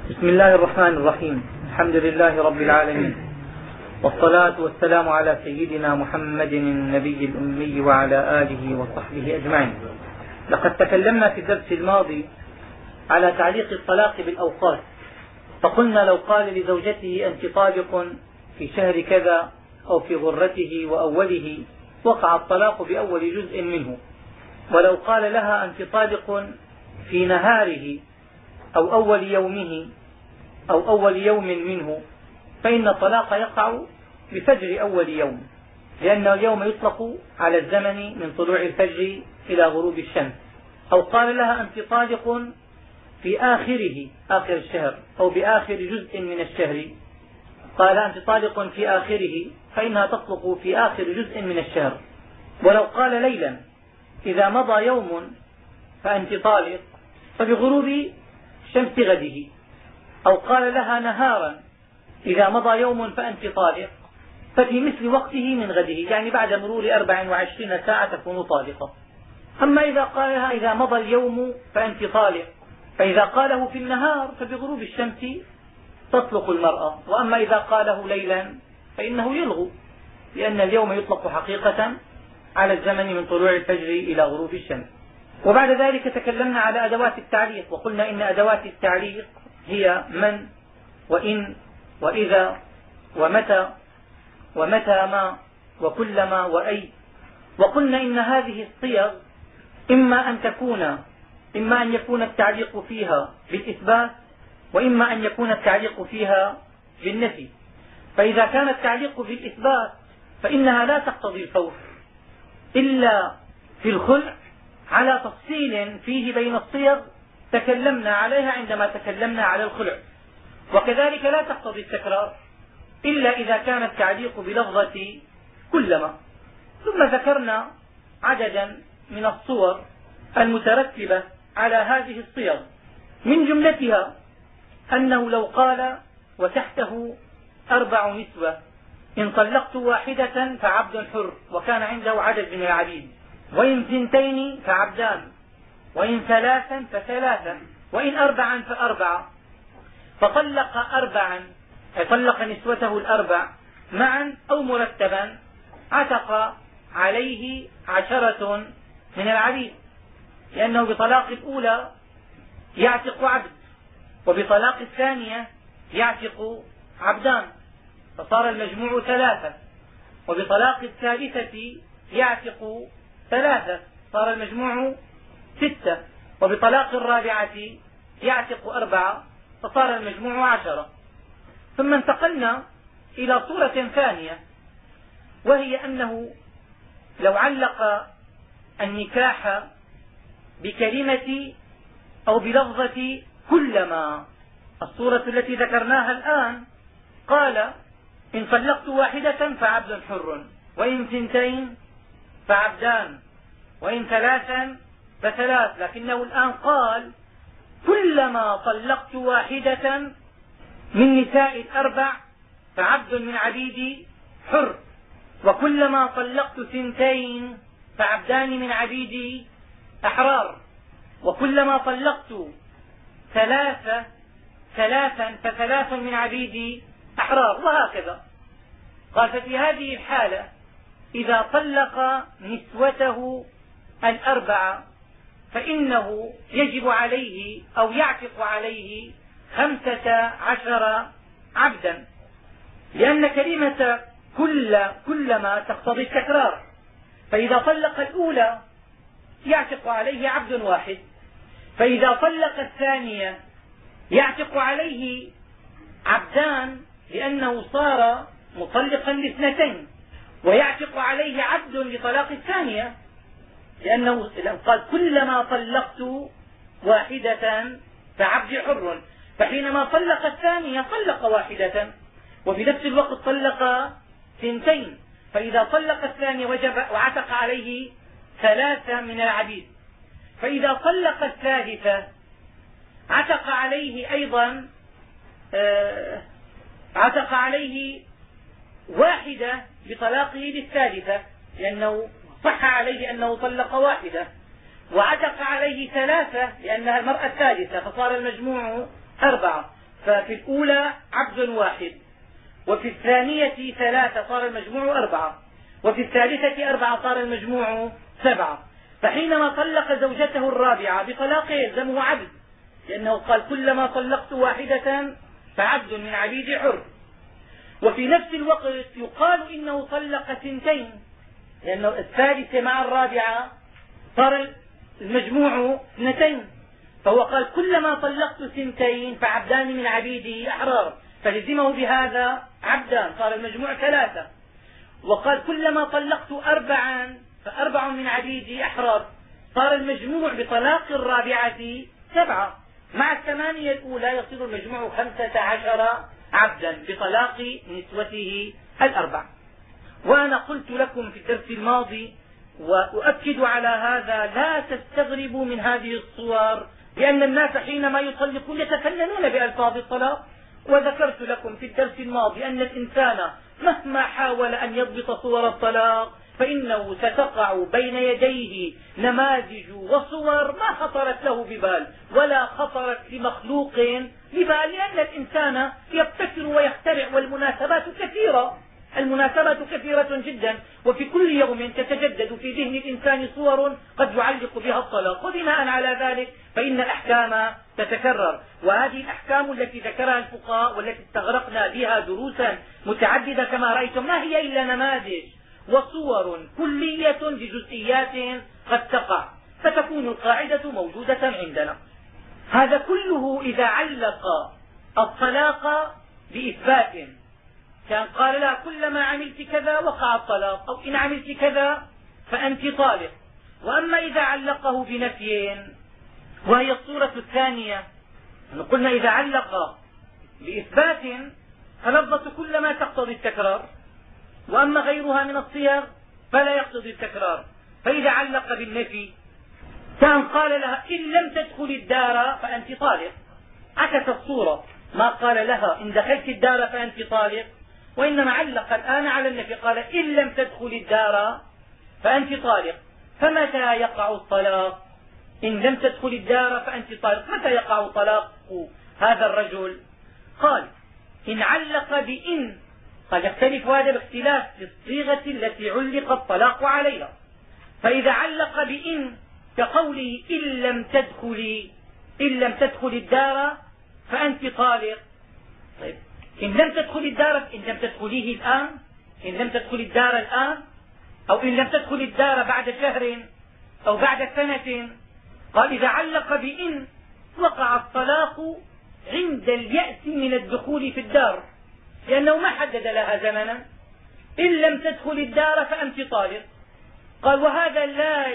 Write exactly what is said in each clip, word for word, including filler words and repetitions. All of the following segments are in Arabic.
بسم الله الرحمن الرحيم. الحمد لله رب العالمين، والصلاة والسلام على سيدنا محمد النبي الأمي وعلى آله وصحبه أجمعين. لقد تكلمنا في الدرس الماضي على تعليق الطلاق بالأوقات، فقلنا لو قال لزوجته أنت طالق في شهر كذا أو في غرته وأوله وقع الطلاق بأول جزء منه، ولو قال لها أنت طالق في نهاره أو أول يومه أو أول يوم منه فإن الطلاق يقع بفجر أول يوم، لأن اليوم يطلق على الزمن من طلوع الفجر إلى غروب الشمس. أو قال لها أنت طالق في آخره آخر الشهر أو بآخر جزء من الشهر، قال أنت طالق في آخره فإنها تطلق في آخر جزء من الشهر. ولو قال ليلا إذا مضى يوم فأنت طالق فبغروب شمس غده، أو قال لها نهارا إذا مضى يوم فأنت طالق ففي مثل وقته من غده، يعني بعد مرور أربع وعشرين ساعة تكون طالقة. أما إذا قال لها إذا مضى اليوم فأنت طالق، فإذا قاله في النهار فبغروب الشمس تطلق المرأة، وأما إذا قاله ليلا فإنه يلغو، لأن اليوم يطلق حقيقة على الزمن من طلوع الفجر إلى غروب الشمس. وبعد ذلك تكلمنا على أدوات التعليق، وقلنا إن أدوات التعليق هي من وإن وإذا ومتى ومتى ما وكلما وأي. وقلنا إن هذه الصيغ إما أن تكون إما أن يكون التعليق فيها بالإثبات، وإما أن يكون التعليق فيها بالنفي. فإذا كان التعليق بالإثبات فإنها لا تقتضي الفور إلا في الخلع على تفصيل فيه بين الصيغ تكلمنا عليها عندما تكلمنا على الخلع، وكذلك لا تقتضي التكرار إلا إذا كان التعليق بلفظة كلما. ثم ذكرنا عددا من الصور المترتبة على هذه الصيغ، من جملتها أنه لو قال وتحته أربع نسوة إن طلقت واحدة فعبد حر وكان عنده عدد من العبيد، وإن ثنتين فعبدان، وإن ثلاثا فثلاثا، وإن أربعا فأربعة، فطلق أربعا أي طلق نسوته الأربع معا أو مرتبا، عتق عليه عشرة من العبيد، لأنه بطلاق الأولى يعتق عبد، وبطلاق الثانية يعتق عبدان، فصار المجموع ثلاثة، وبطلاق الثالثة يعتق ثلاثة صار المجموع ستة، وبطلاق الرابعة يعتق أربعة فصار المجموع عشرة. ثم انتقلنا إلى صورة ثانية، وهي أنه لو علق النكاح بكلمة أو بلفظة كلما، الصورة التي ذكرناها الآن، قال إن طلقت واحدة فعبد حر، وإن ثنتين فعبدان، وإن ثلاثا فثلاث، لكنه الآن قال كلما طلقت واحدة من نساء الأربع فعبد من عبيدي حر، وكلما طلقت ثنتين فعبدان من عبيدي أحرار، وكلما طلقت ثلاثة ثلاثا فثلاث من عبيدي أحرار، وهكذا. قال ففي هذه الحالة إذا طلق نسوته الأربعة فإنه يجب عليه أو يعتق عليه خمسة عشر عبدا، لأن كلمة كل كلما تقتضي التكرار، فإذا طلق الأولى يعتق عليه عبد واحد، فإذا طلق الثانية يعتق عليه عبدان لأنه صار مطلقا لاثنتين، ويعتق عليه عبد لطلاق الثانية لأنه قال كلما طلقت واحدة فعبد حر، فحينما طلق الثانية طلق واحدة وفي نفس الوقت طلق ثنتين، فإذا طلق الثانية وجب وعتق عليه ثلاثة من العبيد، فإذا طلق الثالثة عتق عليه أيضا عتق عليه واحدة بطلاقه للثالثة، لأنه صح عليه أنه طلق واحدة، وعتق عليه ثلاثة لأنها المرأة الثالثة فصار المجموع أربعة، ففي الأولى عبد واحد، وفي الثانية ثلاثة صار المجموع أربعة، وفي الثالثة أربعة صار المجموع سبعة. فحينما طلق زوجته الرابعة بطلاق يلزمه عبد، لأنه قال كلما طلقت واحدة فعبد من عبيد حر. وفي نفس الوقت يقال إنه طلق ثنتين، لأنه الثالثة مع الرابعة صار المجموع اثنتين، فهو قال كلما طلقت ثنتين فعبدان من عبيدي أحرار، فلزمه بهذا عبدان صار المجموع ثلاثة. وقال كلما طلقت أربعا فأربع من عبيدي أحرار، صار المجموع بطلاق الرابعة سبعة، مع الثمانية الأولى يصير المجموع خمسة عشر عبدا بطلاق نسوته الأربع. وأنا قلت لكم في الدرس الماضي وأؤكد على هذا، لا تستغربوا من هذه الصور، لأن الناس حينما يطلقون يتفننون بألفاظ الطلاق. وذكرت لكم في الدرس الماضي أن الإنسان مهما حاول أن يضبط صور الطلاق فإنه ستقع بين يديه نماذج وصور ما خطرت له ببال ولا خطرت لمخلوق ببال، لأن الإنسان يبتكر ويخترع، والمناسبات كثيرة المناسبات كثيرة جدا، وفي كل يوم تتجدد في ذهن الإنسان صور قد يعلق بها الطلاق، وبناء على ذلك فإن الأحكام تتكرر. وهذه الأحكام التي ذكرها الفقهاء والتي استغرقنا بها دروسا متعددة كما رأيتم ما هي إلا نماذج وصور كلية لجزئيات قد تقع، فتكون القاعدة موجودة عندنا. هذا كله إذا علق الطلاق بإثبات، كان قال لها كلما عملت كذا وقع الطلاق، أو إن عملت كذا فأنت طالق. وأما إذا علقه بنفي وهي الصورة الثانية، قلنا إذا علق بإثبات فلفظة كلما تقتضي التكرار، وأما غيرها من الصيغ فلا يقتضي التكرار. فإذا علق بالنفي كان قال لها إن لم تدخل الدار فأنت طالق، عكس الصورة، ما قال لها إن دخلت الدار فأنت طالق، وإنما علق الآن على النفي، قال إن لم تدخل الدار فأنت طالق. فمتى يقع الطلاق؟ إن لم تدخل الدار فأنت طالق. متى يقع طلاق هذا الرجل؟ قال إن علق بإن، قد يختلف هذا باختلاف الصيغة التي علق الطلاق عليها. فإذا علق بإن كقوله إن لم تدخلي إن لم تدخل الدار فأنت طالق. طيب إن لم تدخل الدار، إن لم تدخليه الآن، إن لم تدخل الدار الآن، أو إن لم تدخل الدار بعد شهر أو بعد سنة. قال إذا علق بإن وقع الطلاق عند اليأس من الدخول في الدار، لأنه ما حدد لها زمنا. إن لم تدخل الدار فأنت طالق. قال وهذا لا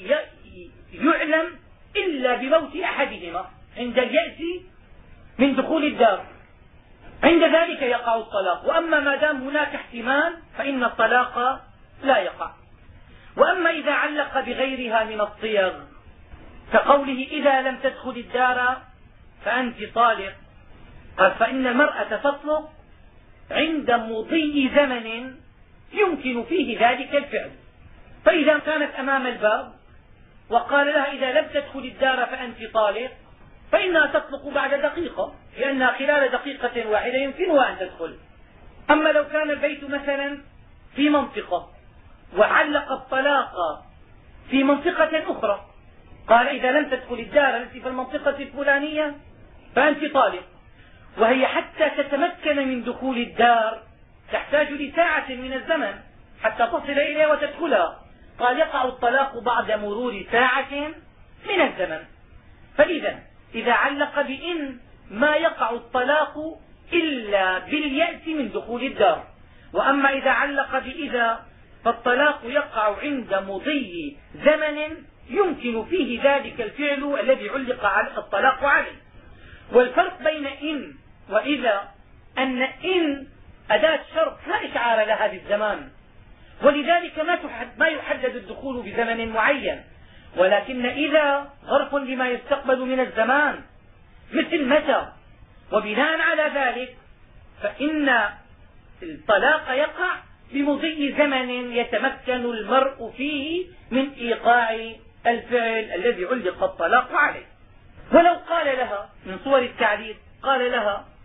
يعلم إلا بموت أحدهما عند اليأس من دخول الدار، عند ذلك يقع الطلاق. وأما ما دام هناك احتمال فإن الطلاق لا يقع. وأما إذا علق بغيرها من الصيغ كقوله إذا لم تدخل الدار فأنت طالق، قال فإن المرأة تطلق عند مضي زمن يمكن فيه ذلك الفعل. فإذا كانت أمام الباب وقال لها إذا لم تدخل الدار فأنت طالق، فإنها تطلق بعد دقيقة، لأنها خلال دقيقة واحدة يمكنها أن تدخل. أما لو كان البيت مثلا في منطقة وعلق الطلاق في منطقة أخرى، قال إذا لم تدخل الدار التي في المنطقة الفلانية فأنت طالق، وهي حتى تتمكن من دخول الدار تحتاج لساعة من الزمن حتى تصل إليها وتدخلها، قال يقع الطلاق بعد مرور ساعة من الزمن. فإذا إذا علق بإن ما يقع الطلاق إلا باليأس من دخول الدار. وأما إذا علق بإذا فالطلاق يقع عند مضي زمن يمكن فيه ذلك الفعل الذي علق الطلاق عليه. والفرق بين إن وإذا أن إن أداة شرط لا إشعار لها بالزمان، ولذلك ما يحدد الدخول بزمن معين، ولكن إذا ظرف لما يستقبل من الزمان مثل متى. وبناء على ذلك فإن الطلاق يقع بمضي زمن يتمكن المرء فيه من إيقاع الفعل الذي علق الطلاق عليه. ولو قال لها من صور التعليل، قال لها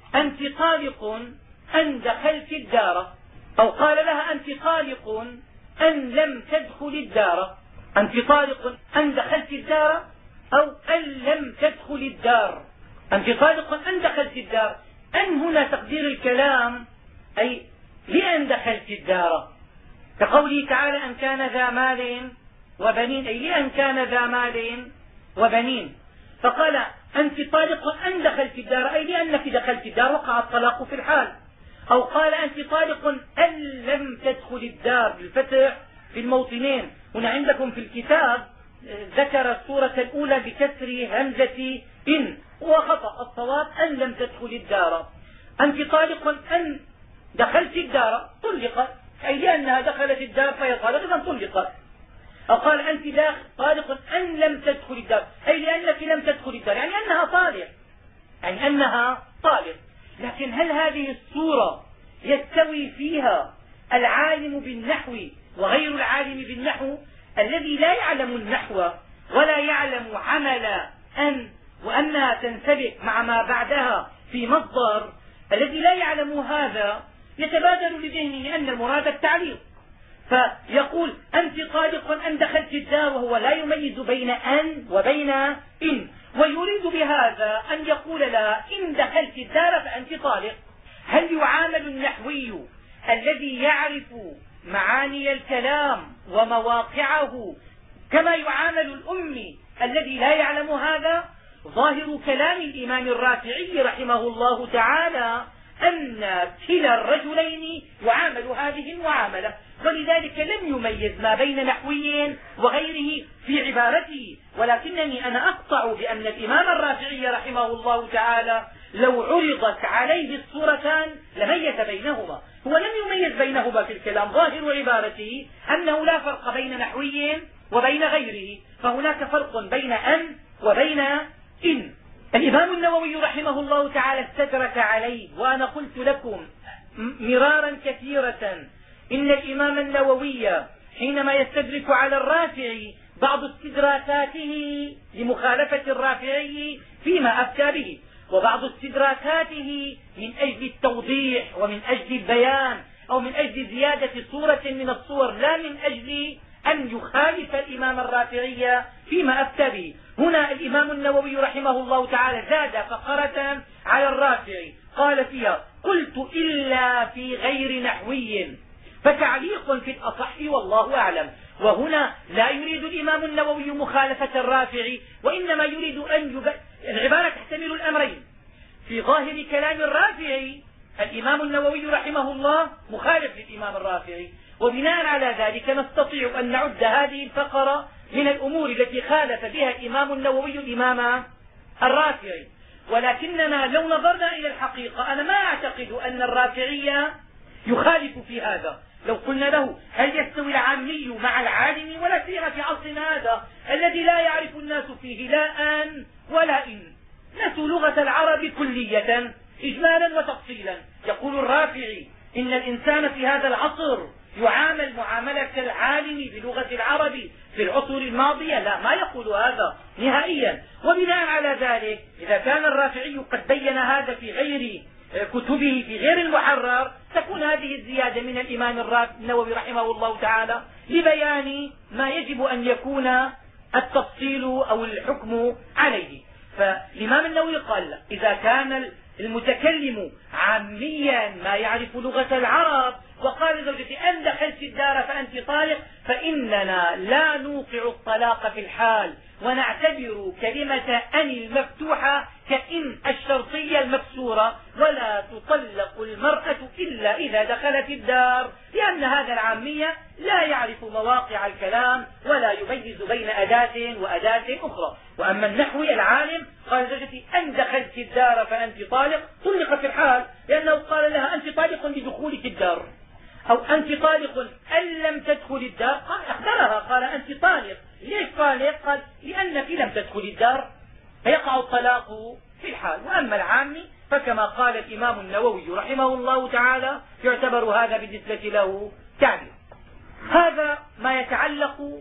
أنت طالق أن دخلت الدار، أو قال لها أنت طالق أن لم تدخل الدار. أنت طالق أن دخلت الدار أو أن لم تدخل الدار. أنت طالق أن دخلت الدار، أن هنا تقدير الكلام أي لأن دخلت الدار، كقوله تعالى أن كان ذا مال وبنين، أي لأن كان ذا مال وبنين. فقال أنت طالق أن دخلت الدار، أي لأنك دخلت الدار وقع الطلاق في الحال. أو قال أنت طالق أن لم تدخل الدار بالفتح في الموطنين. هنا عندكم في الكتاب ذكر السورة الأولى بكسر همزة إن، وخطأ، الصواب أن لم تدخل الدار. أنت طالق أن دخلت الدار طلقت، أي لأنها دخلت الدار فهي طالق إذا طلقت. أو قال أنت طالق أن لم تدخل الدار، أي لأنك لم تدخل الدار، يعني أنها طالق، يعني أنها طالق. لكن هل هذه الصورة يستوي فيها العالم بالنحو وغير العالم بالنحو؟ الذي لا يعلم النحو ولا يعلم عمل أن وأنها تنسبق مع ما بعدها في مصدر، الذي لا يعلم هذا يتبادر لذهنه أن المراد التعليق، فيقول أنت طالق أن دخلت الدار، وهو لا يميز بين أن وبين إن، ويريد بهذا أن يقول لها إن دخلت الدار فأنت طالق. هل يعامل النحوي الذي يعرف معاني الكلام ومواقعه كما يعامل الأمي الذي لا يعلم هذا؟ ظاهر كلام الإمام الرافعي رحمه الله تعالى أن كلا الرجلين يعامل هذه المعاملة، ولذلك لم يميز ما بين نحوي وغيره في عبارته. ولكنني أنا أقطع بأن الإمام الرافعي رحمه الله تعالى لو عرضت عليه الصورتان لميز بينهما. هو لم يميز بينهما في الكلام، ظاهر عبارته أنه لا فرق بين نحوي وبين غيره، فهناك فرق بين أن وبين إن. الإمام النووي رحمه الله تعالى استدرك عليه، وأنا قلت لكم مرارا كثيرة إن الإمام النووي حينما يستدرك على الرافعي بعض استدراكاته لمخالفة الرافعي فيما أفتى به، وبعض استدراكاته من أجل التوضيح ومن أجل البيان أو من أجل زيادة صورة من الصور، لا من أجل أن يخالف الإمام الرافعي فيما أفتى به. هنا الإمام النووي رحمه الله تعالى زاد فقرة على الرافعي قال فيها قلت إلا في غير نحوي، فتعليق في الأصح والله أعلم. وهنا لا يريد الإمام النووي مخالفة الرافعي، وإنما يريد أن يب... العبارة تحتمل الأمرين. في ظاهر كلام الرافعي الإمام النووي رحمه الله مخالف للإمام الرافعي، وبناء على ذلك نستطيع أن نعد هذه الفقرة من الأمور التي خالف بها الإمام النووي الإمام الرافعي. ولكننا لو نظرنا إلى الحقيقة أنا ما أعتقد أن الرافعي يخالف في هذا. لو قلنا له هل يستوي العامي مع العالم، ولا سيما في عصرنا هذا الذي لا يعرف الناس فيه لا أن ولا إن، نسوا لغة العرب كلية إجمالا وتفصيلا. يقول الرافعي إن الإنسان في هذا العصر يعامل معاملة العالم بلغة العرب في العصور الماضية، لا، ما يقول هذا نهائيا. وبناء على ذلك إذا كان الرافعي قد بين هذا في غير كتبه في غير المحرر تكون هذه الزيادة من الإمام النووي رحمه الله تعالى لبيان ما يجب أن يكون التفصيل أو الحكم عليه. فالإمام النووي قال إذا كان المتكلم عاميا ما يعرف لغة العرب وقال زوجتي أن دخلت الدار فأنت طالق، فإننا لا نوقع الطلاق في الحال، ونعتبر كلمة أن المفتوحة كإن الشرطية المكسورة، ولا تطلق المرأة إلا إذا دخلت الدار، لأن هذا العامية لا يعرف مواقع الكلام ولا يميز بين أداة وأداة أخرى. وأما النحوي العالم قال زوجتي أن دخلت الدار فأنت طالق، طلقت الحال، لأنه قال لها أنت طالق بدخولك الدار، أو أنت طالق أن لم تدخل الدار، قال أخبرها قال أنت طالق. ليش طالق؟ قال لأنك لم تدخل الدار، فيقع الطلاق في الحال. وأما العامي فكما قال الإمام النووي رحمه الله تعالى يعتبر هذا بالنسبة له تعليق. هذا ما يتعلق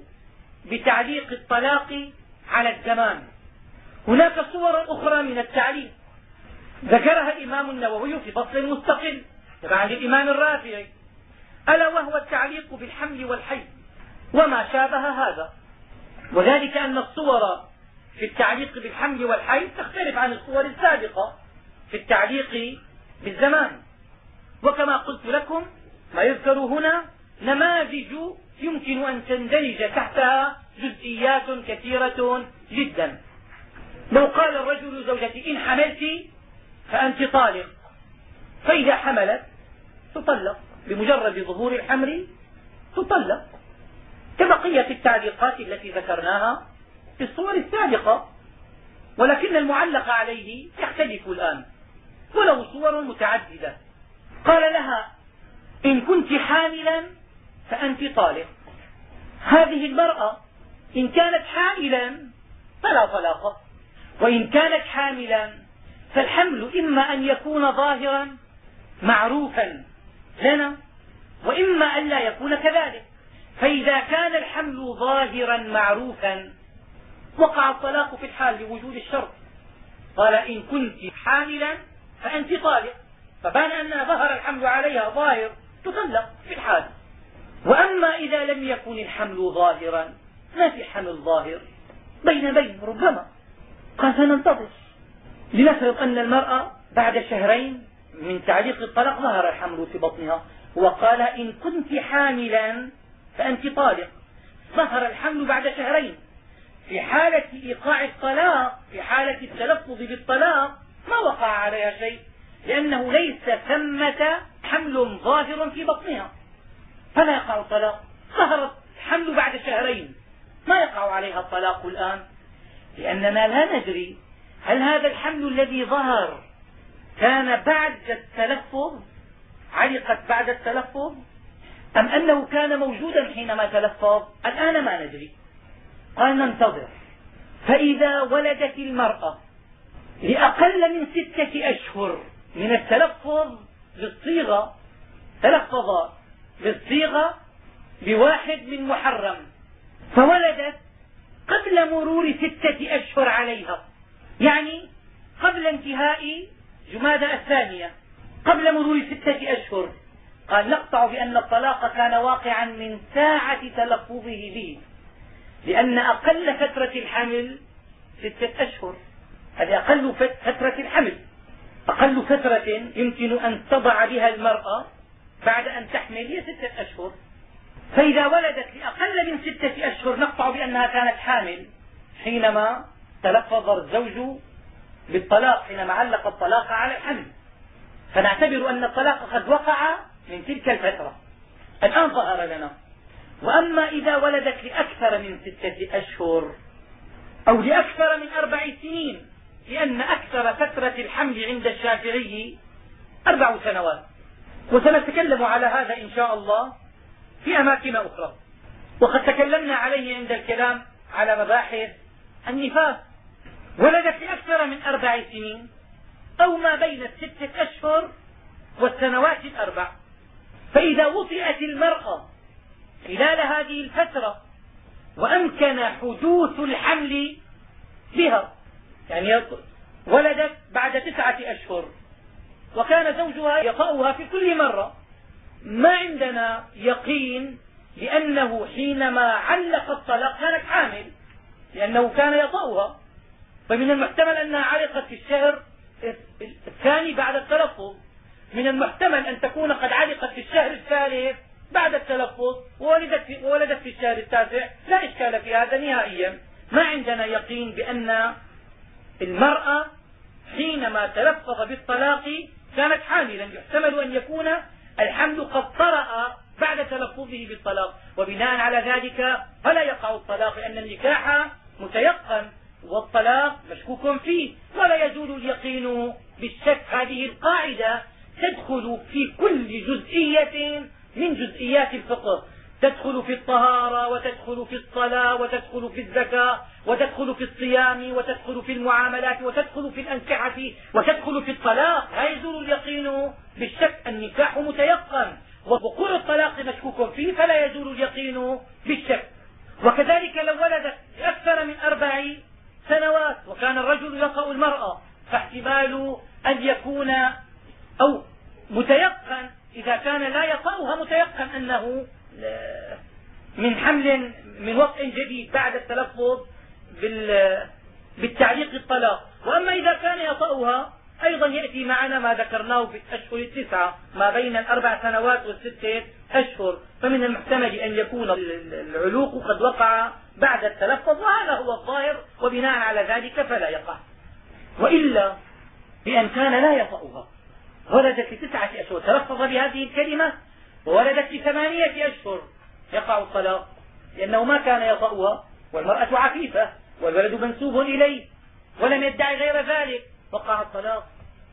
بتعليق الطلاق على الزمان. هناك صور أخرى من التعليق. ذكرها الإمام النووي في فصل مستقل تبعا للإمام الرافعي، ألا وهو التعليق بالحمل والحيض وما شابه هذا، وذلك أن الصور في التعليق بالحمل والحيض تختلف عن الصور السابقة في التعليق بالزمان. وكما قلت لكم ما يذكر هنا نماذج يمكن أن تندرج تحتها جزئيات كثيرة جدا. لو قال الرجل لزوجته إن حملت فأنت طالق، فإذا حملت تطلق، بمجرد ظهور الحمل تطلق، كبقية التعليقات التي ذكرناها في الصور السابقة. ولكن المعلق عليه يختلف الآن وله صور متعددة. قال لها إن كنت حاملا فأنت طالق. هذه المرأة إن كانت حاملا فلا طلاق، وإن كانت حاملا فالحمل إما أن يكون ظاهرا معروفا لنا وإما أن لا يكون كذلك. فإذا كان الحمل ظاهرا معروفا وقع الطلاق في الحال لوجود الشرط. قال إن كنت حاملا فأنت طالق، فبان أن ظهر الحمل عليها ظاهر تطلق في الحال. وأما إذا لم يكن الحمل ظاهرا، ما في حمل ظاهر، بين بين ربما، قال فننتظر. لنفرض أن المرأة بعد شهرين من تعليق الطلاق ظهر الحمل في بطنها، وقال إن كنت حاملا فأنت طالق، ظهر الحمل بعد شهرين. في حالة إيقاع الطلاق، في حالة التلفظ بالطلاق، ما وقع عليها شيء، لأنه ليس ثمة حمل ظاهر في بطنها، فلا يقع الطلاق. ظهر الحمل بعد شهرين، ما يقع عليها الطلاق الآن، لأننا لا ندري هل هذا الحمل الذي ظهر كان بعد التلفظ، علقت بعد التلفظ، أم أنه كان موجودا حينما تلفظ. الآن ما ندري. قال ننتظر. فإذا ولدت المرأة لأقل من ستة أشهر من التلفظ بالصيغة، تلفظ بالصيغة بواحد من محرم، فولدت قبل مرور ستة أشهر عليها، يعني قبل انتهاء جمادى الثانية، قبل مرور ستة أشهر، قال نقطع بأن الطلاق كان واقعا من ساعة تلفظه به، لأن أقل فترة الحمل ستة أشهر. هذه أقل فترة الحمل، أقل فترة يمكن أن تضع بها المرأة بعد أن تحمل هي ستة أشهر. فإذا ولدت لأقل من ستة أشهر نقطع بأنها كانت حامل حينما تلفظ الزوج بالطلاق، حينما علق الطلاق على الحمل، فنعتبر أن الطلاق قد وقع من تلك الفترة، الآن ظهر لنا. وأما إذا ولدت لأكثر من ستة أشهر أو لأكثر من أربع سنين، لأن أكثر فترة الحمل عند الشافعي أربع سنوات، وسنتكلم على هذا إن شاء الله في أماكن أخرى. وقد تكلمنا عليه عند الكلام على مباحث النفاس. ولدت لأكثر من أربع سنين أو ما بين الستة أشهر والسنوات الأربع، فإذا وطئت المرأة خلال هذه الفترة وأمكن حدوث الحمل بها، يعني ولدت بعد تسعة أشهر وكان زوجها يطأها في كل مرة، ما عندنا يقين لأنه حينما علق الطلاق كانت حامل، لأنه كان يطأها، فمن المحتمل أنها علقت في الشهر الثاني بعد التلفظ، من المحتمل أن تكون قد علقت في الشهر الثالث بعد التلفظ وولدت في, وولدت في الشهر التاسع. لا إشكال في هذا نهائيا. ما عندنا يقين بأن المرأة حينما تلفظ بالطلاق كانت حاملا، يحتمل أن يكون الحمل قد طرأ بعد تلفظه بالطلاق، وبناء على ذلك فلا يقع الطلاق، لأن النكاح متيقن والطلاق مشكوك فيه، ولا يزول اليقين بالشك. هذه القاعدة تدخل في كل جزئية من جزئيات الفقه، تدخل في الطهارة وتدخل في الصلاة وتدخل في الزكاة وتدخل في الصيام وتدخل في المعاملات وتدخل في الأنكحة وتدخل في الطلاق. لا يزول اليقين بالشك، النكاح متيقن، ووقوع الطلاق مشكوك فيه فلا يزول اليقين بالشك. وكذلك لو ولدت أكثر من أربع سنوات وكان الرجل يطأ المرأة، فاحتمال أن يكون أو متيقن إذا كان لا يطأها متيقن أنه من حمل من وطء جديد بعد التلفظ بالتعليق الطلاق. وأما إذا كان يطأها أيضا يأتي معنا ما ذكرناه في الأشهر التسعة ما بين الأربع سنوات والستة أشهر، فمن المحتمل أن يكون العلوق قد وقع بعد التلفظ، وهذا هو الظاهر، وبناء على ذلك فلا يقع. وإلا بأن كان لا يطأها، ولدت في تسعة أشهر تلفظ بهذه الكلمة وولدت في ثمانية أشهر، يقع الطلاق، لأنه ما كان يطأها والمرأة عفيفة والولد منسوب إليه ولم يدعي غير ذلك، وقع الطلاق.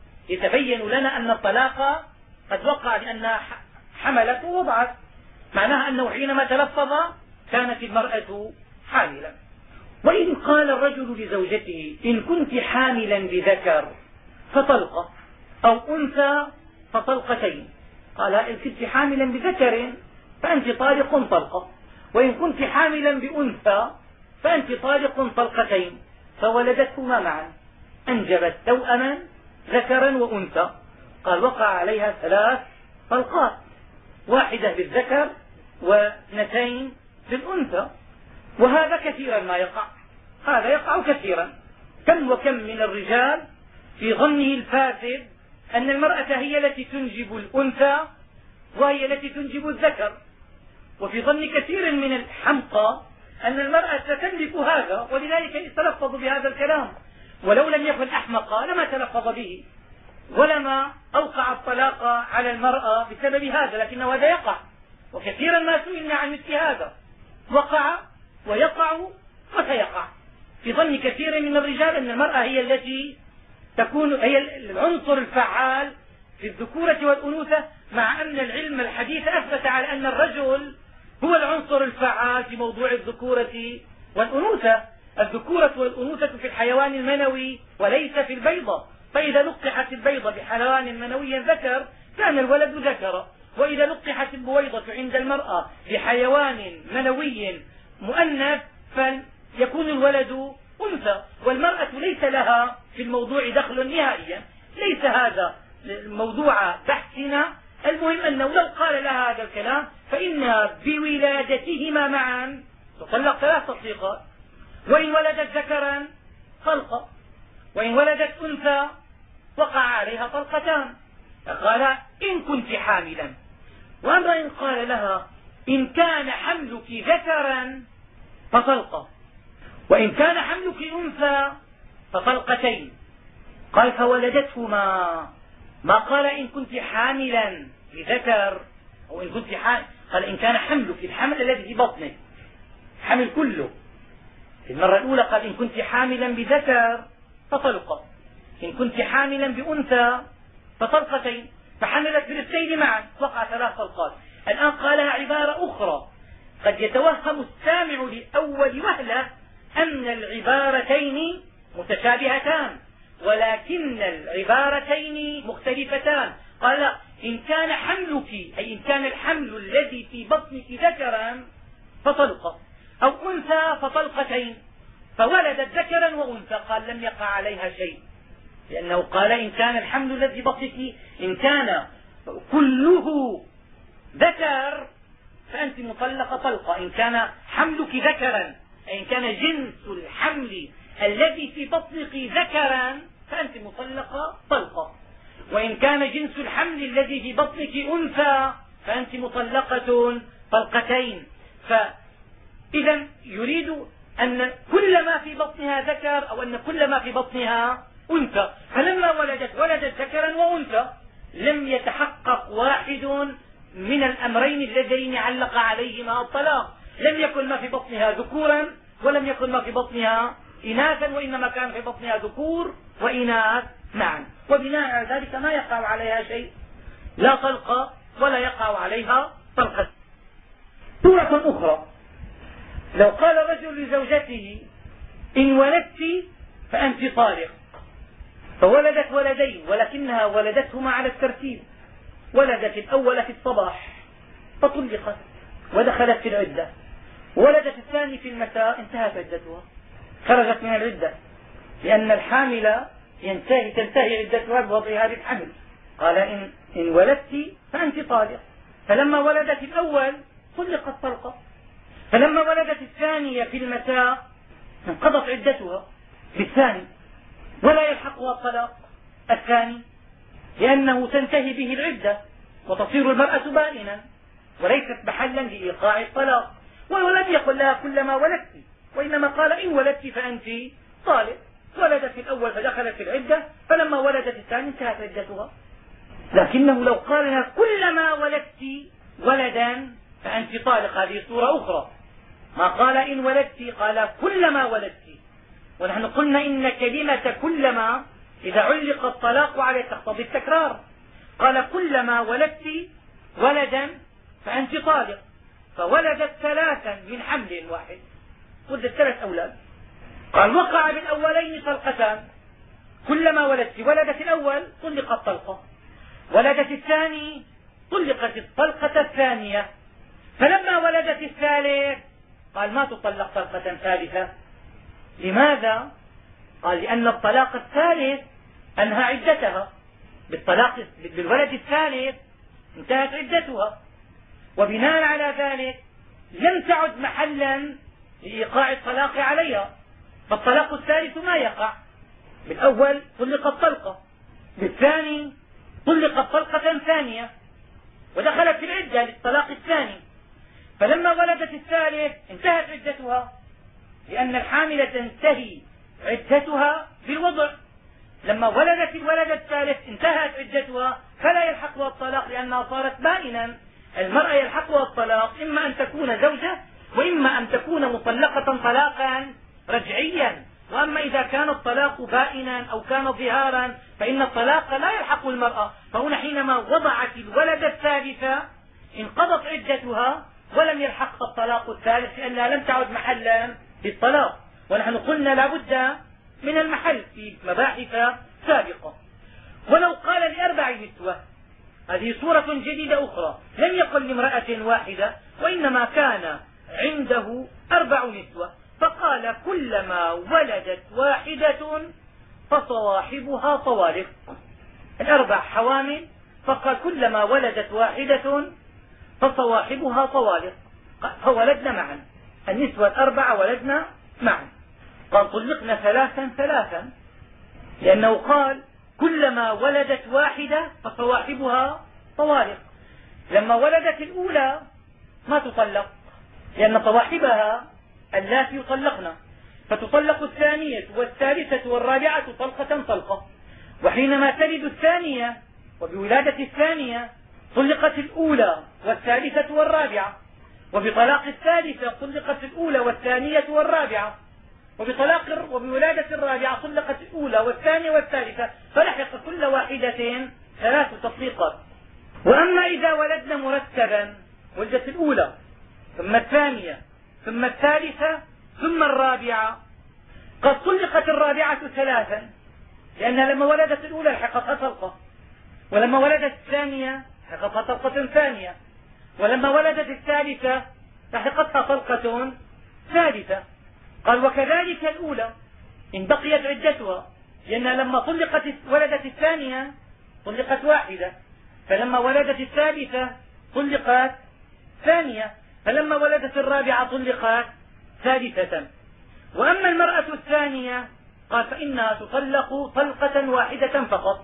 يتبين لنا أن الطلاق قد وقع لأنها حملت ووضعت، معناها أنه حينما تلفظ كانت المرأة حاملا. وإن قال الرجل لزوجته إن كنت حاملا بذكر فطلقة، أو أنثى فطلقتين، قال إن كنت حاملا بذكر فأنت طالق طلقة، وإن كنت حاملا بأنثى فأنت طالق طلقتين، فولدتهما معا، أنجبت توأما ذكرا وأنثى، قال وقع عليها ثلاث طلقات، واحدة بالذكر واثنتين بالأنثى. وهذا كثيرا ما يقع، هذا يقع كثيرا. كم وكم من الرجال في ظنه الفاسد أن المرأة هي التي تنجب الأنثى وهي التي تنجب الذكر، وفي ظن كثير من الحمقى أن المرأة تملك هذا، ولذلك يتلفظ بهذا الكلام، ولو لم يكن أحمقا لما تلفظ به ولما أوقع الطلاق على المرأة بسبب هذا، لكن هذا يقع، وكثيرا ما سئلنا عن مثل هذا، وقع ويقع وسيقع في ظن كثير من الرجال أن المرأة هي التي تكون هي العنصر الفعال في الذكورة والأنوثة، مع أن العلم الحديث أثبت على أن الرجل هو العنصر الفعال في موضوع الذكورة والأنوثة. الذكورة والأنوثة في الحيوان المنوي وليس في البيضة، فإذا لقحت البيضة بحيوان منوي ذكر كان الولد ذكرا، وإذا لقحت البويضة عند المرأة بحيوان منوي مؤنث فيكون الولد أنثى، والمرأة ليس لها في الموضوع دخل نهائيا، ليس هذا موضوع بحثنا. المهم أنه لو قال لها هذا الكلام فإن بولادتهما معا تطلق ثلاث تطليقات، وإن ولدت ذكرا طلقة، وإن ولدت أنثى وقع عليها طلقتان. قال إن كنت حاملا. وأما إن قال لها إن كان حملك ذكرا فطلقة، وإن كان حملك أنثى فطلقتين، قال فولدتهما، ما قال إن كنت حاملا بذكر أو إن كنت حامل، قال إن كان حملك الحمل الذي في بطنك حمل كله. في المرة الأولى قال إن كنت حاملا بذكر فطلقة، إن كنت حاملا بأنثى فطلقتين، فحملت بالاثنين معا وقع ثلاث طلقات. الآن قالها عبارة أخرى، قد يتوهم السامع لأول وهلة أن العبارتين متشابهتان، ولكن العبارتين مختلفتان. قال إن كان حملك أي إن كان الحمل الذي في بطنك ذكرا فطلقة، أو أنثى فطلقتين، فولدت ذكرا وأنثى، قال لم يقع عليها شيء، لأنه قال إن كان الحمل الذي بطنك إن كان كله ذكر فأنت مطلقة طلقة، إن كان حملك ذكرا أي إن كان جنس الحمل الذي في بطنك ذكرا فأنت مطلقة طلقة، وإن كان جنس الحمل الذي في بطنك أنثى فأنت مطلقة طلقتين. فإذا يريد أن كل ما في بطنها ذكر أو أن كل ما في بطنها أنثى، فلما ولدت ولدت ذكرا وأنثى، لم يتحقق واحد من الأمرين اللذين علق عليهما الطلاق، لم يكن ما في بطنها ذكورا ولم يكن ما في بطنها إناثا، وإنما كان في بطنها ذكور وإناث معا، وبناء على ذلك ما يقع عليها شيء، لا طلقة ولا يقع عليها طلقة. سورة أخرى، لو قال الرجل لزوجته إن ولدت فأنت طالق، فولدت ولدين ولكنها ولدتهما على الترتيب، ولدت الأول في الصباح فطلقت ودخلت في العدة، ولدت الثاني في المساء انتهت عدتها، خرجت من العدة، لأن الحامل ينتهي تنتهي عدتها بوضع هذه الحمل. قال إن, إن ولدت فأنت طالق. فلما ولدت الأول طلقت طلقة. فلما ولدت الثانية في المساء انقضت عدتها بالثاني ولا يلحقها الطلاق الثاني، لأنه تنتهي به العدة وتصير المرأة بائنا وليست محلا لإيقاع الطلاق. ولم يقل لها كلما ولدت، وإنما قال إن ولدت فأنت طالق. ولدت في الأول فدخلت في العدة، فلما ولدت الثاني انتهت عدتها. لكنه لو قال لها كلما ولدت ولدا فأنت طالق، هذه صورة أخرى. ما قال إن ولدت، قال كلما ولدت. ونحن قلنا إن كلمة كلما إذا علق الطلاق عليه تقتضي التكرار. قال كلما ولدت ولدا فأنت طالق، فولدت ثلاثا من حمل واحد، ولدت ثلاث أولاد. قال وقع بالأولين طلقتان، كلما ولدت ولدت الأول طلقت طلقة، ولدت الثاني طلقت الطلقة الثانية. فلما ولدت الثالث قال ما تطلق طلقة ثالثة. لماذا؟ قال لأن الطلاق الثالث أنهى عدتها، بالطلاق بالولد الثالث انتهت عدتها، وبناء على ذلك لم تعد محلا لإيقاع الطلاق عليها. فالطلاق الثالث ما يقع. بالأول طلقت طلقة، بالثاني طلقت طلقة ثانية ودخلت في العدة للطلاق الثاني. فلما ولدت الثالث انتهت عدتها، لأن الحاملة تنتهي عدتها بالوضع. لما ولدت الولد الثالث انتهت عدتها فلا يلحقها الطلاق لأنها صارت بائنا. المرأة يلحقها الطلاق إما أن تكون زوجة وإما أن تكون مطلقة طلاقا رجعيا. وأما إذا كان الطلاق بائنا أو كان ظهارا فإن الطلاق لا يلحق المرأة. فهنا حينما وضعت الولد الثالث انقضت عدتها ولم يلحقها الطلاق الثالث لأنها لم تعد محلا للطلاق. ونحن قلنا لا بد من المحل في مباحث سابقة. ولو قال لأربع نسوة، هذه صورة جديدة أخرى، لم يقل لامرأة واحدة وإنما كان عنده أربع نسوة، فقال كلما ولدت واحدة فصواحبها طوالق. الأربع حوامل، فقال كلما ولدت واحدة فصواحبها طوالق، فولدنا معا. النسوة الأربع ولدنا معا. قال طلقنا ثلاثا ثلاثا، لأنه قال كلما ولدت واحدة فصواحبها طوالق. لما ولدت الأولى ما تطلق لأن صواحبها اللاتي يطلقن، فتطلق الثانية والثالثة والرابعة طلقة طلقة. وحينما تلد الثانية وبولادة الثانية طلقت الأولى والثالثة والرابعة، وبطلاق الثالثة طلقت الأولى والثانية والرابعة، وبطلاق وبولادة الرابعة طلقت الأولى والثانية والثالثة، فلحق كل واحدة ثلاث تطليقات. وأما إذا ولدنا مرتبا، ولدت الأولى ثم الثانية ثم الثالثة ثم الرابعة، قد طلقت الرابعة ثلاثا، لأنها لما ولدت الأولى لحقتها طلقة، ولما ولدت الثانية لحقتها طلقة ثانية، ولما ولدت الثالثة لحقتها طلقة ثالثة. قال وكذلك الأولى إن بقيت عدتها، لأنها لما طلقت ولدت الثانية طلقت واحدة، فلما ولدت الثالثة طلقت ثانية، فلما ولدت الرابعة طلقت ثالثة. وأما المرأة الثانية قال فإنها تطلق طلقة واحدة فقط،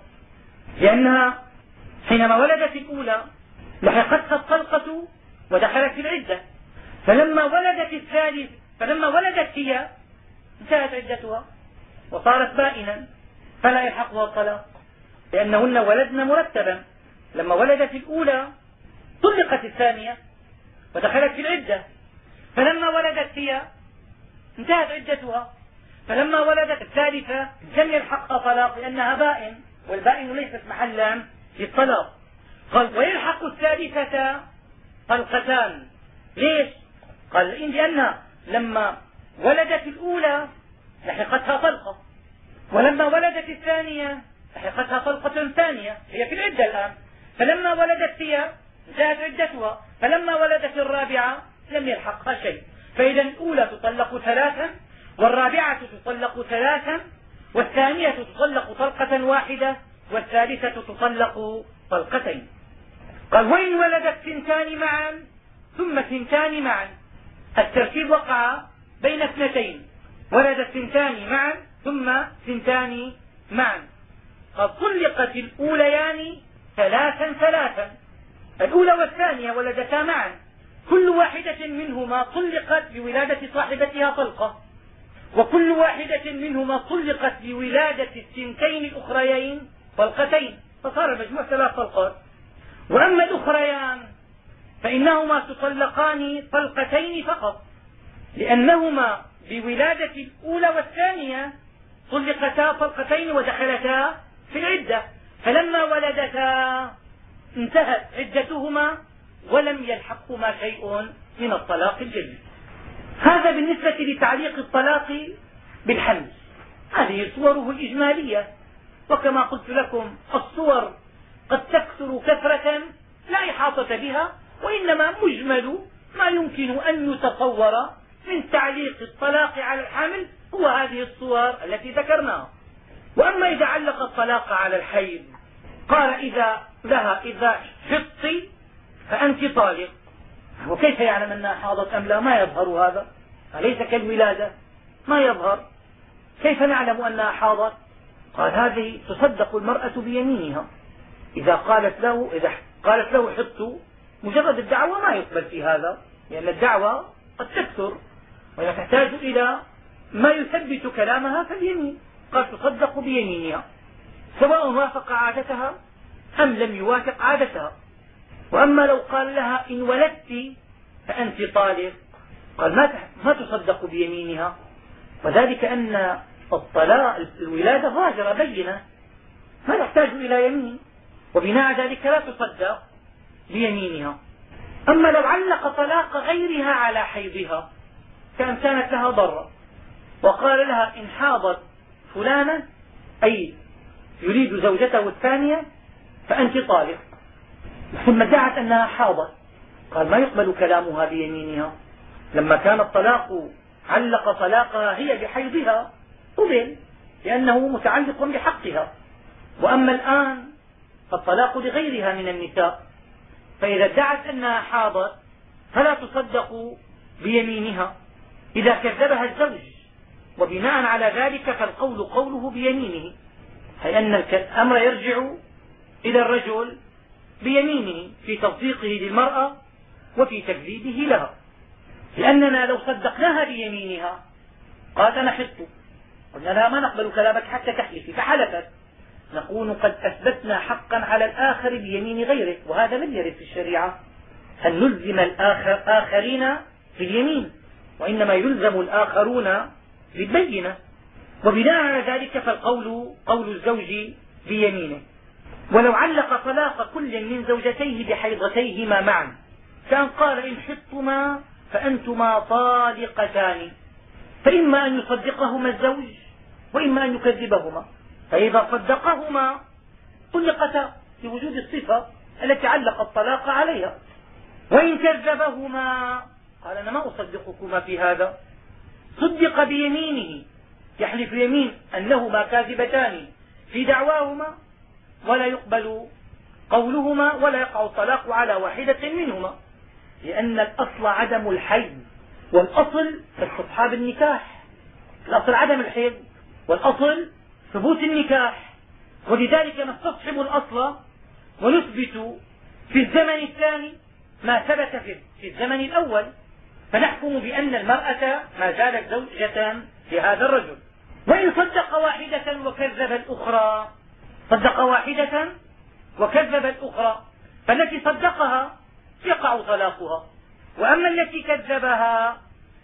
لأنها حينما ولدت الأولى لحقتها الطلقة ودخلت في العدة، فلما ولدت الثالث فلما ولدت هي انتهت عدتها وصارت بائنا فلا يلحقها الطلاق، لأنهن ولدن مرتبا. لما ولدت الأولى طلقت الثانية ودخلت في العدة، فلما ولدت هي انتهت عدتها، فلما ولدت الثالثة لم يلحقها طلاق لأنها بائن، والبائن ليست محلا للطلاق. قال ويلحق الثالثة طلقتان. ليش؟ قال إن لأنها لما ولدت الأولى لحقتها طلقة، ولما ولدت الثانية لحقتها طلقة ثانية، هي في العدة الآن، فلما ولدت هي انتهت عدتها، فلما ولدت الرابعة لم يلحقها شيء. فإذا الأولى تطلق ثلاثا والرابعة تطلق ثلاثا والثانية تطلق طلقة واحدة والثالثة تطلق طلقتين. قال وإن ولدت ثنتان معا ثم ثنتان معا، الترتيب وقع بين اثنتين، ولدت ثنتان معا ثم ثنتان معا. قد طلقت الأوليان ثلاثا ثلاثا، الأولى والثانية ولدتا معا، كل واحدة منهما طلقت بولادة صاحبتها طلقة، وكل واحدة منهما طلقت بولادة الثنتين الأخريين طلقتين، فصار المجموع ثلاث طلقات. وأما الأخريان فإنهما تطلقان طلقتين فقط، لأنهما بولادة الأولى والثانية طلقتا طلقتين ودخلتا في العدة، فلما ولدتا انتهت عدتهما ولم يلحقهما شيء من الطلاق الجديد. هذا بالنسبة لتعليق الطلاق بالحمل. هذه صوره الإجمالية، وكما قلت لكم الصور قد تكثر كثرة لا إحاطة بها، وإنما مجمل ما يمكن أن يتصور من تعليق الطلاق على الحمل هو هذه الصور التي ذكرناها. وأما إذا علق الطلاق على الحيض قال إذا لها إذا حضت فأنت طالق، وكيف يعلم أنها حاضت أم لا؟ ما يظهر هذا، أليس كالولادة ما يظهر، كيف نعلم أنها حاضت؟ قال هذه تصدق المرأة بيمينها، إذا قالت له إذا قالت له حضت مجرد الدعوة ما يقبل في هذا، لأن الدعوة قد تكثر وهي تحتاج إلى ما يثبت كلامها فاليمين، قال تصدق بيمينها سواء وافق عادتها أم لم يوافق عادتها. وأما لو قال لها إن ولدت فأنت طالق قال ما ما تصدق بيمينها، وذلك أن الطلاق الولادة ظاهرة بينة ما تحتاج إلى يمين، وبناء ذلك لا تصدق بيمينها. أما لو علق طلاق غيرها على حيضها كان كانت لها ضرة وقال لها إن حاضت فلانة أي يريد زوجته الثانية فأنت طالق، ثم ادعت أنها حاضت قال ما يقبل كلامها بيمينها، لما كان الطلاق علق طلاقها هي بحيضها قبل لأنه متعلق بحقها. وأما الآن فالطلاق لغيرها من النساء، فإذا ادعت أنها حاضت فلا تصدق بيمينها إذا كذبها الزوج، وبناء على ذلك فالقول قوله بيمينه، أي أن الأمر يرجع إلى الرجل بيمينه في تصديقه للمرأة وفي تكذيبه لها، لأننا لو صدقناها بيمينها قالت أنا حضت قلنا لها ما نقبل كلامك حتى تحلفي فحلفت، نكون قد أثبتنا حقا على الآخر بيمين غيره، وهذا لم يرد في الشريعة أن نلزم الآخر آخرين باليمين، وإنما يلزم الآخرون بالبينة، وبناء على ذلك فالقول قول الزوج بيمينه. ولو علق طلاق كل من زوجتيه بحيضتيهما معا كان قال إن حضتما فأنتما طالقتان، فإما أن يصدقهما الزوج وإما أن يكذبهما، فإذا صدقهما طلقتا لوجود الصفة التي علق الطلاق عليها، وإن كذبهما قال أنا ما أصدقكما في هذا، صدق بيمينه يحلف يمين أنهما كاذبتان في دعواهما ولا يقبل قولهما ولا يقع الطلاق على واحدة منهما، لأن الأصل عدم الحيض والأصل استصحاب النكاح، الأصل عدم الحيض والأصل ثبوت النكاح، ولذلك نستصحب الأصل ونثبت في الزمن الثاني ما ثبت في الزمن الأول، فنحكم بأن المرأة ما زالت زوجة لهذا الرجل. وإن صدق واحدة وكذب الأخرى صدق واحدة وكذب الأخرى فالتي صدقها يقع طلاقها، وأما التي كذبها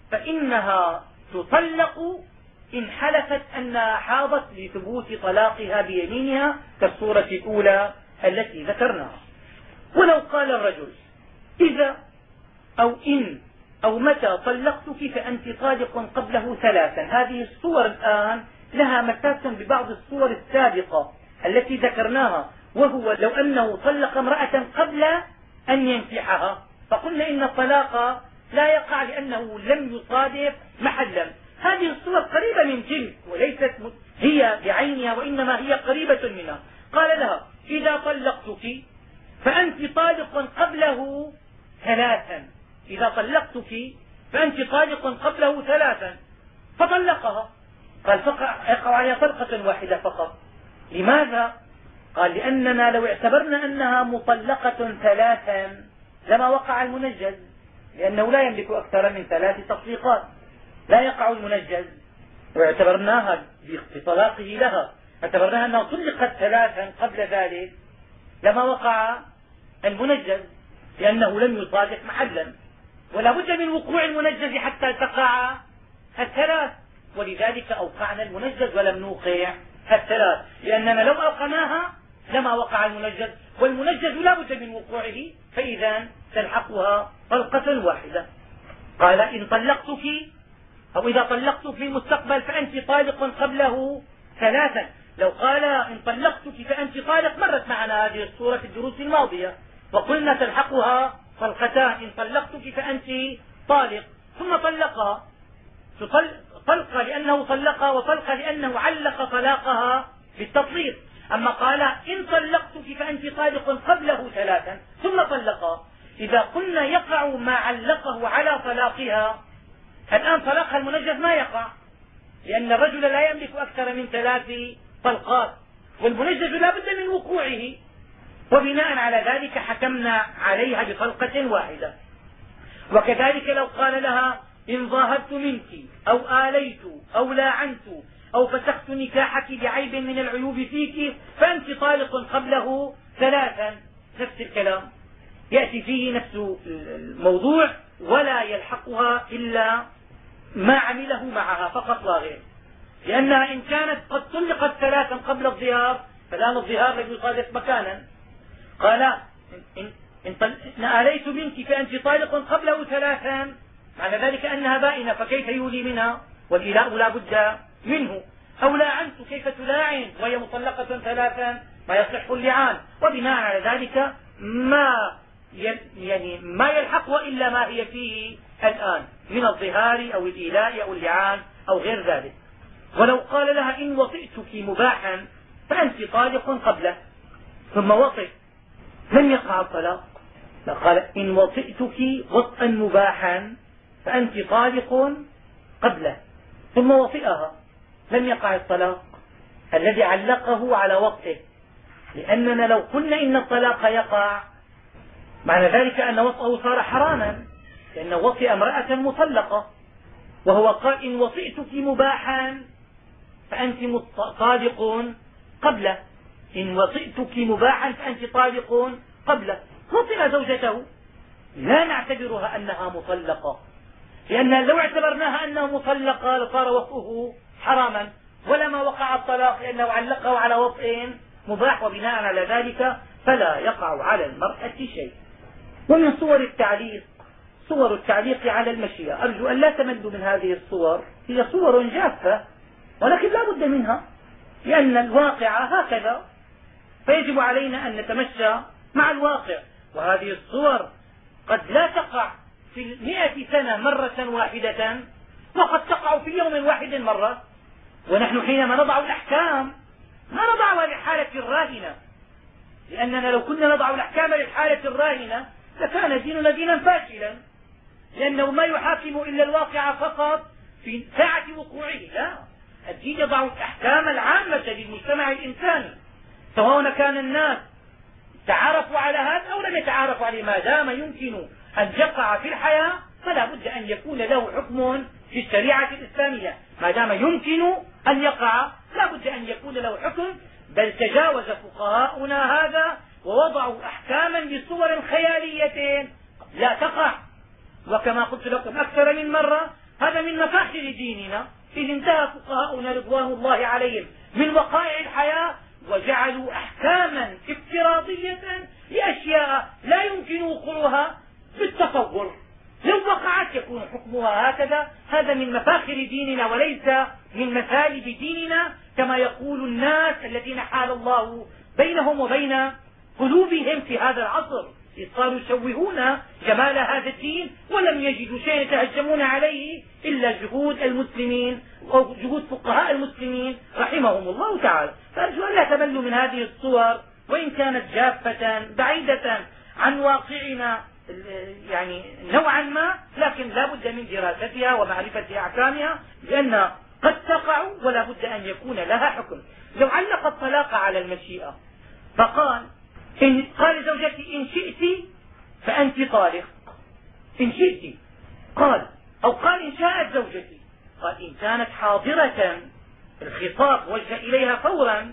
فإنها تطلق إن حلفت أنها حاضت لثبوت طلاقها بيمينها كالصورة الأولى التي ذكرناها. ولو قال الرجل إذا أو إن أو متى طلقتك فأنت طالق قبله ثلاثا، هذه الصور الآن لها مساس ببعض الصور السابقة التي ذكرناها، وهو لو أنه طلق امرأة قبل أن ينكحها فقلنا إن الطلاق لا يقع لأنه لم يصادف محلا، هذه الصور قريبة من تلك وليست هي بعينها وإنما هي قريبة منها. قال لها إذا طلقتك فأنت طالق قبله ثلاثا، إذا طلقتك فأنت طالق قبله ثلاثا. فطلقها. قال يقع عليها طلقة واحدة فقط. لماذا؟ قال لأننا لو اعتبرنا أنها مطلقة ثلاثا لما وقع المنجز، لأنه لا يملك أكثر من ثلاث تطليقات، لا يقع المنجز. واعتبرناها بطلاقه لها، اعتبرناها أنها طلقت ثلاثا قبل ذلك لما وقع المنجز، لأنه لم يصادف محلا، ولا بد من وقوع المنجز حتى تقع الثلاث. ولذلك أوقعنا المنجز ولم نوقع الثلاث، لأننا لو أوقعناها لما وقع المنجز، والمنجز لا بد من وقوعه، فإذا تلحقها طلقة واحدة. قال إن طلقتك أو إذا طلقت في المستقبل فأنت طالق قبله ثلاثا. لو قال إن طلقتك فأنت طالق مرت معنا هذه الصورة في الدروس الماضية، وقلنا تلحقها طلقتان. إن طلقتك فأنت طالق، ثم طلقها طلقة لأنه طلقها، وطلقة لأنه علق طلاقها بالتطليق. أما قال إن طلقتك فأنت طالق قبله ثلاثا ثم طلقها، إذا قلنا يقع ما علقه على طلاقها، الآن طلاقها المنجز ما يقع، لأن الرجل لا يملك أكثر من ثلاث طلقات، والمنجز لا بد من وقوعه، وبناء على ذلك حكمنا عليها بطلقة واحدة. وكذلك لو قال لها إن ظاهرت منك أو آليت أو لاعنت أو فسخت نكاحك بعيب من العيوب فيك فأنت طالق قبله ثلاثا، نفس الكلام يأتي فيه نفس الموضوع، ولا يلحقها إلا ما عمله معها فقط لا غير، لأنها إن كانت قد طلقت ثلاثا قبل الظهار فالآن الظهار لم يصادف مكانا. قال إن, إن آليت منك فأنت طالق قبله ثلاثا، معنى ذلك أنها بائنة، فكيف يولي منها؟ والإيلاء لا بد منه. أو لاعنت، كيف تلاعن وهي مطلقة ثلاثا؟ ما يصح اللعان. وبناء على ذلك ما يعني ما يلحقها إلا ما هي فيه الآن من الظهار أو الإيلاء أو اللعان أو غير ذلك. ولو قال لها إن وطئتك مباحا فأنت طالق قبله ثم وطئ، لم يقع الطلاق. قال إن وطئتك وطئا مباحا فأنت طالق قبله ثم وطئها، لم يقع الطلاق الذي علقه على وطئه، لأننا لو قلنا إن الطلاق يقع معنى ذلك أن وطئه صار حراما، لأنه وطئ امرأة مطلقة، وهو قال إن وطئتك مباحا فأنت طالق قبله، إن وطئتك مباحا فأنت طالق قبله. وطئ زوجته، لا نعتبرها أنها مطلقة، لأن لو اعتبرناها أنها مطلقة لصار وطئه حراما، ولما وقع الطلاق لأنه علقه على وطئ مباح، وبناء على ذلك فلا يقع على المرأة شيء. ومن صور التعليق صور التعليق على المشيئة. أرجو أن لا تملوا من هذه الصور، هي صور جافة ولكن لا بد منها، لأن الواقع هكذا، فيجب علينا أن نتمشى مع الواقع. وهذه الصور قد لا تقع في المئة سنة مرة واحدة، وقد تقع في يوم واحد مرة. ونحن حينما نضع الأحكام ما نضعها للحالة الراهنة، لأننا لو كنا نضع الأحكام للحالة الراهنة لكان ديننا دينا فاشلا، لأنه ما يحاكم إلا الواقع فقط في ساعة وقوعه. لا، الدين يضع الأحكام العامة للمجتمع الإنساني، سواء كان الناس تعارفوا على هذا أو لم يتعارفوا عليه، ما دام يمكن أن يقع في الحياة فلا بد أن يكون له حكم في الشريعة الإسلامية. ما دام يمكن أن يقع لا بد أن يكون له حكم، بل تجاوز فقهاؤنا هذا ووضعوا أحكاما بصور خيالية لا تقع. وكما قلت لكم أكثر من مرة، هذا من مفاخر ديننا، إذ انتهى فقهاؤنا رضوان الله عليهم من وقائع الحياة وجعلوا أحكاما افتراضية لأشياء لا يمكن وقوعها بالتصور، لو وقعت يكون حكمها هكذا. هذا من مفاخر ديننا وليس من مثالب ديننا كما يقول الناس الذين حال الله بينهم وبين قلوبهم في هذا العصر، صاروا يشوهون جمال هذا الدين ولم يجدوا شيئا يتهجمون عليه إلا جهود المسلمين أو جهود فقهاء المسلمين رحمهم الله تعالى. فأرجو أن لا تملوا من هذه الصور وإن كانت جافة بعيدة عن واقعنا يعني نوعا ما، لكن لا بد من دراستها ومعرفة أحكامها، لأن قد تقع ولا بد أن يكون لها حكم. لو علق الطلاق على المشيئة فقال إن قال زوجتي إن شئت فأنت طالق، إن شئت قال، أو قال إن شاءت زوجتي، قال إن كانت حاضرة الخطاب وجه إليها فورا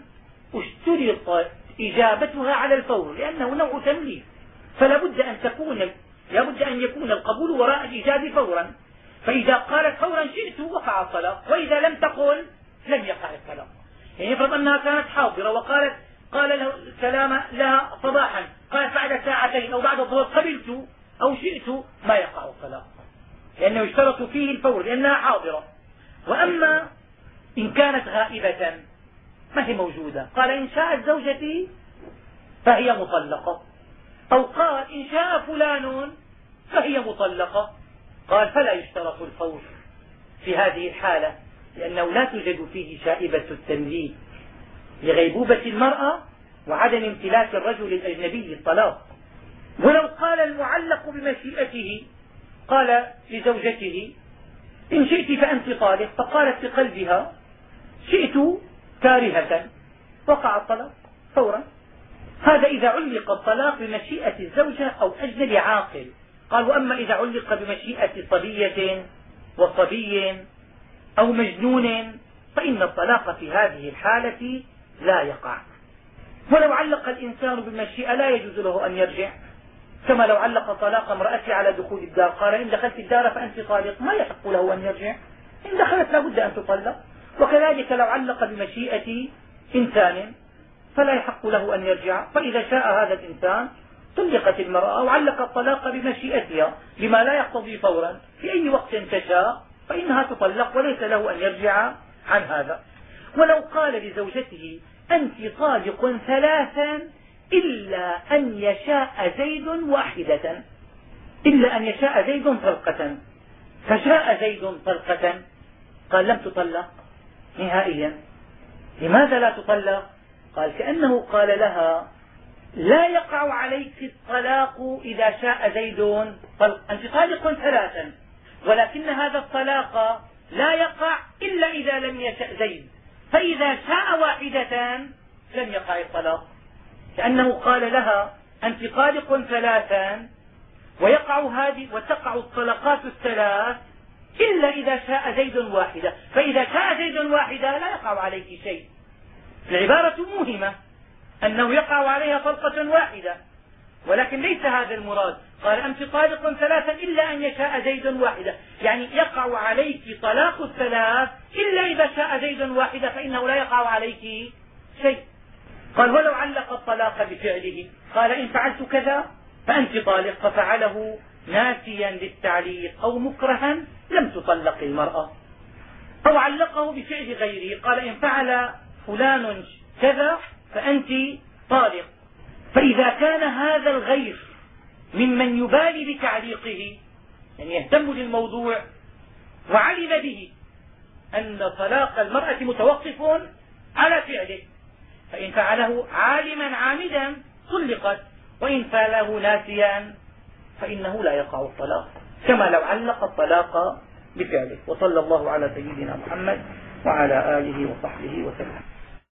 اشترط إجابتها على الفور، لأنه نوع تمليك، فلا بد أن تكون لا بد أن يكون القبول وراء الإيجاب فورا. فإذا قالت فورا شئت وقع الطلاق، وإذا لم تقل لم يقع الطلاق. يعني يفرض أنها كانت حاضرة وقالت قال له الكلام لها صباحا، قالت بعد ساعتين أو بعد الظهر قبلت أو شئت، ما يقع الطلاق، لأنه يشترط فيه الفور لأنها حاضرة. وأما إن كانت غائبة ما هي موجودة، قال إن شاءت زوجتي فهي مطلقة، أو قال إن شاء فلان فهي مطلقة، قال فلا يشترط الفور في هذه الحالة، لأنه لا توجد فيه شائبة التمليك لغيبوبة المرأة وعدم امتلاك الرجل الأجنبي الطلاق. ولو قال المعلق بمشيئته قال لزوجته إن شئت فأنت طالق، فقالت في قلبها شئت كارهة، وقع الطلاق فورا. هذا إذا علق الطلاق بمشيئة الزوجة أو أجنبي عاقل. قال وأما إذا علق بمشيئة صبية وصبي أو مجنون فإن الطلاق في هذه الحالة لا يقع. ولو علق الإنسان بالمشيئة لا يجوز له أن يرجع، كما لو علق طلاق امرأته على دخول الدار، قال إن دخلت الدار فأنت طالق، ما يحق له أن يرجع، إن دخلت لا بد أن تطلق. وكذلك لو علق بمشيئة إنسان فلا يحق له أن يرجع، فإذا شاء هذا الإنسان طلقت المرأة وعلق الطلاق بمشيئتها بما لا يقتضي فورا، في أي وقت تشاء فإنها تطلق وليس له أن يرجع عن هذا. ولو قال لزوجته أنت طالق ثلاثا إلا أن يشاء زيد واحدة، إلا أن يشاء زيد طلقة، فشاء زيد طلقة، قال لم تطلق نهائيا. لماذا لا تطلق؟ قال كأنه قال لها لا يقع عليك الطلاق إذا شاء زيد طلق، أنت طالق ثلاثا، ولكن هذا الطلاق لا يقع إلا إذا لم يشأ زيد، فإذا شاء واحدة لم يقع الطلاق. كأنه قال لها أنت طالق ثلاثا ويقع هذه وتقع الطلقات الثلاث إلا إذا شاء زيد واحدة، فإذا شاء زيد واحدة لا يقع عليك شيء. العبارة موهمة أنه يقع عليها طلقة واحدة، ولكن ليس هذا المراد. قال أنت طالق ثلاثا إلا أن يشاء زيد واحدة، يعني يقع عليك طلاق الثلاث إلا إذا شاء زيد واحدة، فإنه لا يقع عليك شيء. قال ولو علق الطلاق بفعله، قال إن فعلت كذا فأنت طالق، ففعله ناسيا للتعليق أو مكرها لم تطلق المرأة. أو علقه بفعل غيره، قال إن فعل فلان كذا فأنت طالق، فإذا كان هذا الغير ممن يبالي بتعليقه، يعني يهتم للموضوع وعلم به أن طلاق المرأة متوقف على فعله، فإن فعله عالما عامدا طلقت، وإن فعله ناسيا فإنه لا يقع الطلاق، كما لو علق الطلاق بفعله. وصلى الله على سيدنا محمد وعلى آله وصحبه وسلم.